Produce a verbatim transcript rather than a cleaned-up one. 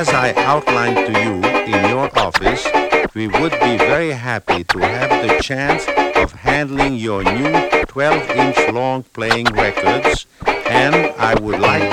as I outlined to you in your office, we would be very happy to have the chance of handling your new twelve-inch long playing records, and I would like